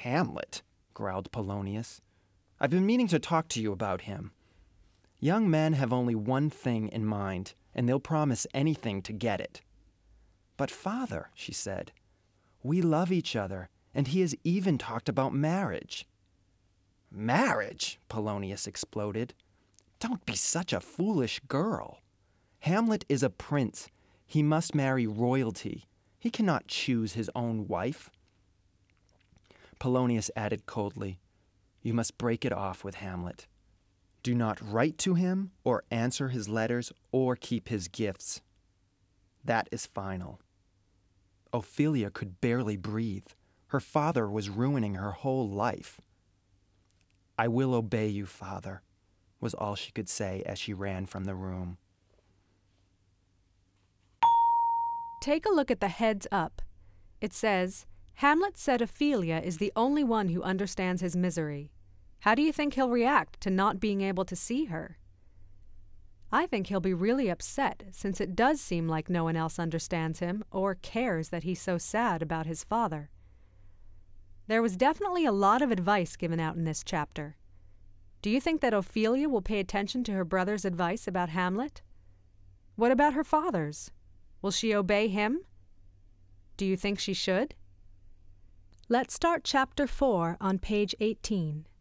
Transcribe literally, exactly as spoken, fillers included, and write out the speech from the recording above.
Hamlet, growled Polonius. I've been meaning to talk to you about him. Young men have only one thing in mind, and they'll promise anything to get it. But father, she said, we love each other, and he has even talked about marriage. Marriage? Polonius exploded. Don't be such a foolish girl. Hamlet is a prince. He must marry royalty. He cannot choose his own wife. Polonius added coldly, you must break it off with Hamlet. Do not write to him, or answer his letters, or keep his gifts. That is final. Ophelia could barely breathe. Her father was ruining her whole life. I will obey you, father, was all she could say as she ran from the room. Take a look at the heads up. It says, Hamlet said Ophelia is the only one who understands his misery. How do you think he'll react to not being able to see her? I think he'll be really upset, since it does seem like no one else understands him or cares that he's so sad about his father. There was definitely a lot of advice given out in this chapter. Do you think that Ophelia will pay attention to her brother's advice about Hamlet? What about her father's? Will she obey him? Do you think she should? Let's start chapter four on page eighteen.